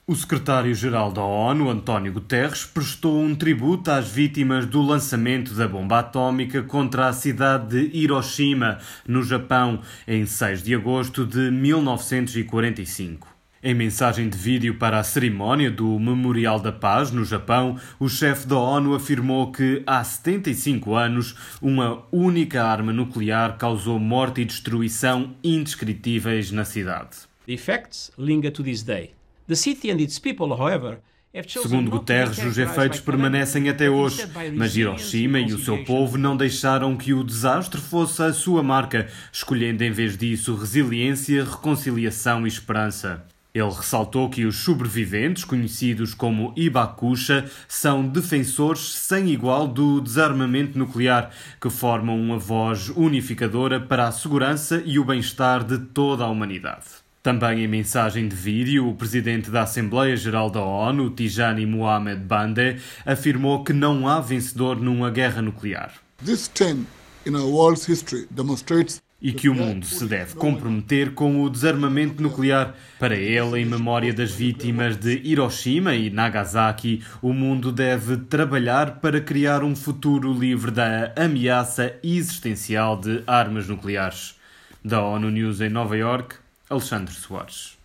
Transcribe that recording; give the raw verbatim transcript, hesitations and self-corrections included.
O secretário-geral da ONU, António Guterres, prestou um tributo às vítimas do lançamento da bomba atómica contra a cidade de Hiroshima, no Japão, em seis de agosto de mil novecentos e quarenta e cinco. Em mensagem de vídeo para a cerimónia do Memorial da Paz, no Japão, o chefe da ONU afirmou que, há setenta e cinco anos, uma única arma nuclear causou morte e destruição indescritíveis na cidade. The effects linger to this day. The city and its people, however, Segundo Guterres, os efeitos permanecem até hoje, mas Hiroshima e o seu povo não deixaram que o desastre fosse a sua marca, escolhendo em vez disso resiliência, reconciliação e esperança. Ele ressaltou que os sobreviventes, conhecidos como Hibakusha, são defensores sem igual do desarmamento nuclear, que formam uma voz unificadora para a segurança e o bem-estar de toda a humanidade. Também em mensagem de vídeo, o presidente da Assembleia Geral da ONU, Tijani Mohamed Bande, afirmou que não há vencedor numa guerra nuclear. This ten in our world's history demonstrates e que o mundo se deve comprometer com o desarmamento nuclear. Para ele, em memória das vítimas de Hiroshima e Nagasaki, o mundo deve trabalhar para criar um futuro livre da ameaça existencial de armas nucleares. Da ONU News em Nova Iorque, Alexandre Soares.